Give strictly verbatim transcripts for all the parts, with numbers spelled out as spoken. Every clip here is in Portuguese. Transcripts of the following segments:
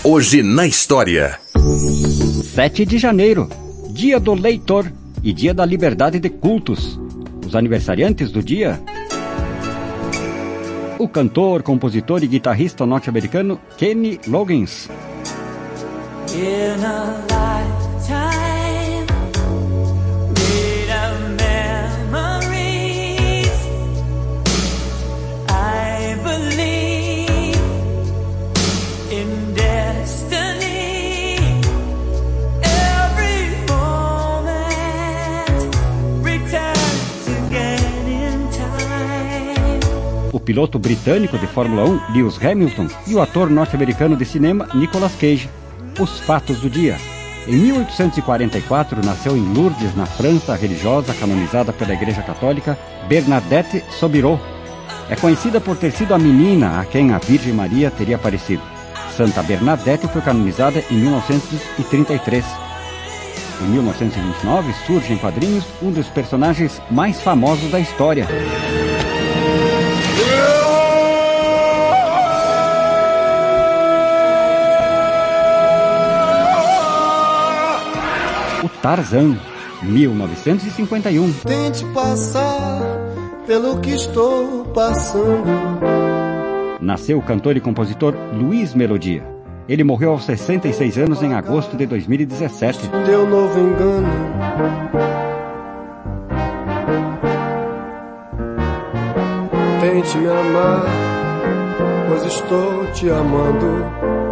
Hoje na história. sete de janeiro, dia do leitor e dia da liberdade de cultos. Os aniversariantes do dia: o cantor, compositor e guitarrista norte-americano Kenny Loggins. In a lifetime made of memories, I believe in destiny. Every moment returns again in time. O piloto britânico de Fórmula um, Lewis Hamilton, e o ator norte-americano de cinema Nicolas Cage. Os fatos do dia. Em mil oitocentos e quarenta e quatro, nasceu em Lourdes, na França, a religiosa canonizada pela Igreja Católica Bernadette Soubirous. É conhecida por ter sido a menina a quem a Virgem Maria teria aparecido. Santa Bernadette foi canonizada em mil novecentos e trinta e três. Em mil novecentos e vinte e nove, surge em quadrinhos um dos personagens mais famosos da história. O Tarzan, mil novecentos e cinquenta e um. Tente passar pelo que estou passando. Nasceu o cantor e compositor Luiz Melodia. Ele morreu aos sessenta e seis anos em agosto de dois mil e dezessete. Teu novo engano. Tente me amar, pois estou te amando.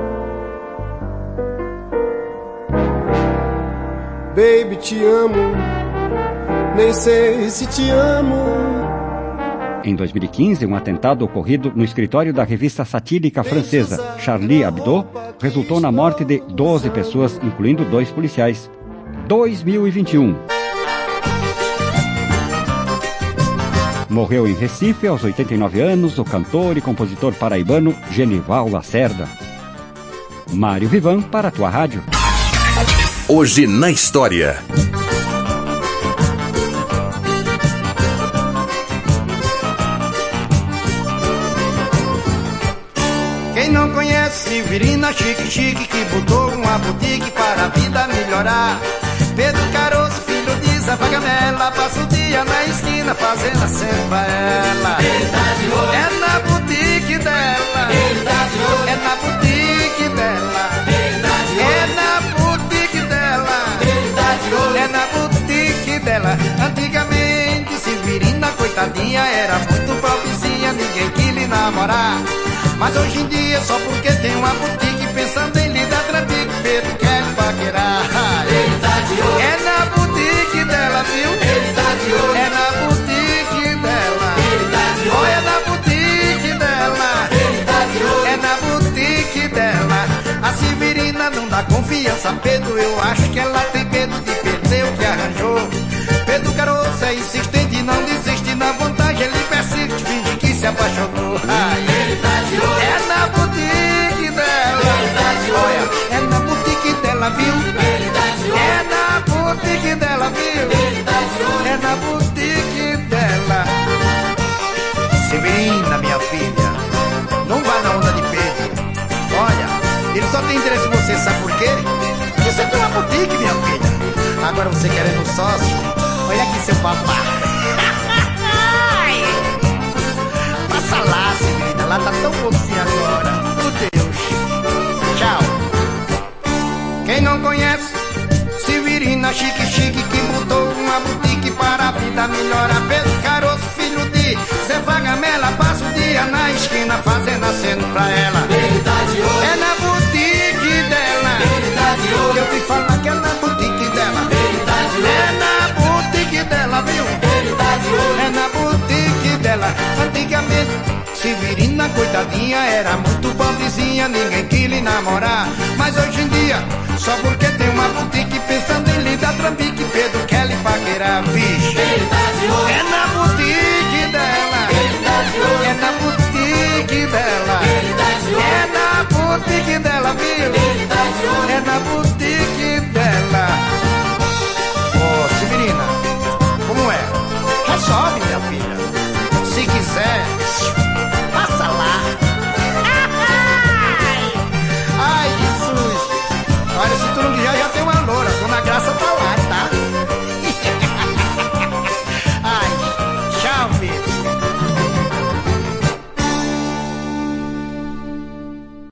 Baby, te amo, nem sei se te amo. Em dois mil e quinze, um atentado ocorrido no escritório da revista satírica francesa Charlie Hebdo resultou na morte de doze pessoas, incluindo dois policiais. dois mil e vinte e um. Morreu em Recife, aos oitenta e nove anos, o cantor e compositor paraibano Genival Lacerda. Mário Vivan, para a tua rádio. Hoje na história. Quem não conhece Severina Chique Chique, que botou uma boutique para a vida melhorar. Pedro Caroço, filho de Zé Pagamela, passa o dia na esquina fazendo a cena pra ela. É na boutique dela, é na boutique dela, é na boutique dela, é na boutique dela. Antigamente Severina, coitadinha, era muito pobrezinha, ninguém quis lhe namorar. Mas hoje em dia, só porque tem uma boutique, pensando em lhe dar trampique, Pedro quer lhe paquerar. Ele tá de olho. É na boutique dela, viu? Ele tá de olho. É na boutique dela. Ele tá de olho. Oh, é na boutique dela. Ele tá de olho. É na boutique dela. A Severina não dá confiança, Pedro, eu acho que ela tem medo de perder o que arranjou. Pedro Caroço é insistente e não desiste, na vontade ele persiste, finge que se apaixonou. Ai, ele tá de olho. É na boutique dela. Ele tá de olho. É na boutique dela, viu? Ele tá de olho. É na boutique dela, viu? Ele tá de olho. É na boutique dela. Severina, minha filha, não vá na onda de Pedro. Olha, ele só tem interesse em você, sabe por quê? Porque você tem uma boutique, minha filha. Agora você querendo um sócio, olha aqui seu papá. Passa lá, Severina, lá tá tão bonzinho agora. Meu Deus. Tchau. Quem não conhece Severina Chique Chique, que mudou uma boutique para a vida melhorar. Pedro Caroço, filho de Zé Vagamela, passa o dia na esquina fazendo aceno pra ela. Ele tá de olho. É na boutique dela. Ele tá de olho. Eu fui falar que é na boutique dela. Ele tá de olho. É na boutique dela, viu? Ele tá de olho. É na boutique dela. Antigamente Severina, coitadinha, era muito pobrezinha, ninguém quis lhe namorar. Mas hoje em dia, só porque tem uma boutique, pensando em lhe dar trampique, Pedro quer lhe paquerar, vixe. Ele tá de olho. É na boutique dela. Ele tá de olho. É na boutique dela. Ele tá de olho. É na boutique dela, viu? Ele tá de olho. É na boutique dela. Ô, Severina, como é? Resolve, minha filha. Se quiser,